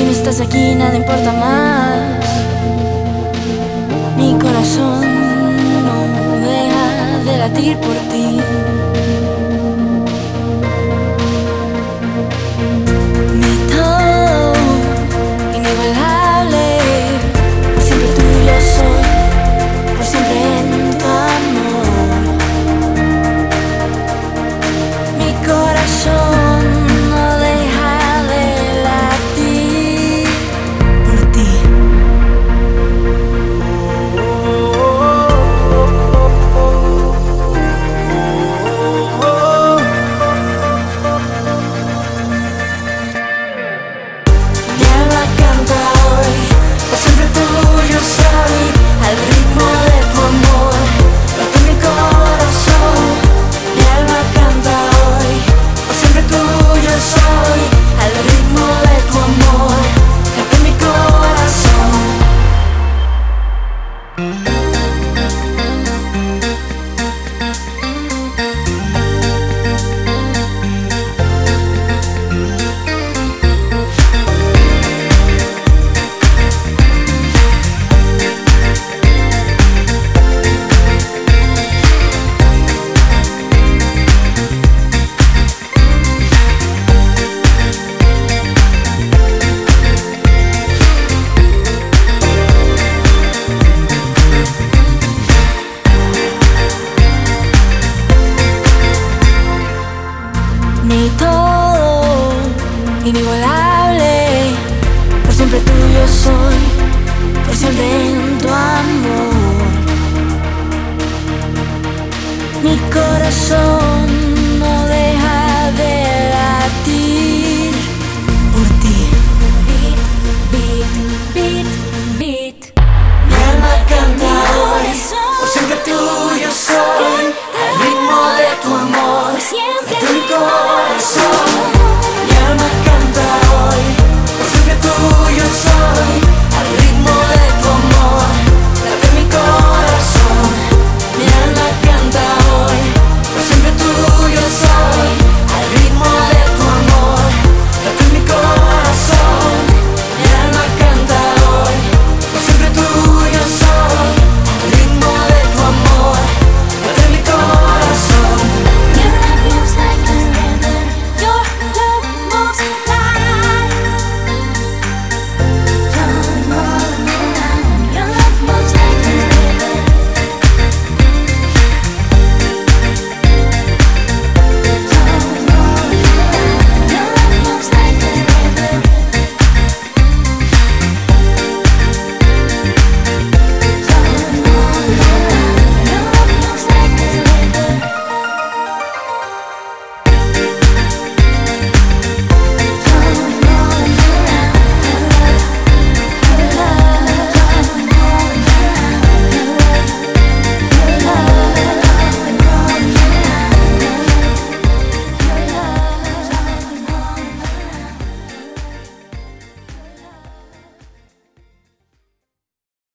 no estás aquí nada importa más. Mi corazón no deja de latir por ti. Mi todo inigualable, por siempre tuyo soy, por siempre en tu amor. Mi corazón no deja de latir por ti. Mi alma canta hoy, por siempre tuyo soy, al ritmo de tu amor, late mi corazón. Mi alma canta hoy, por siempre tuyo soy, al ritmo de tu amor, late mi corazón. Mi todo inigualable, por siempre tuyo soy, por siempre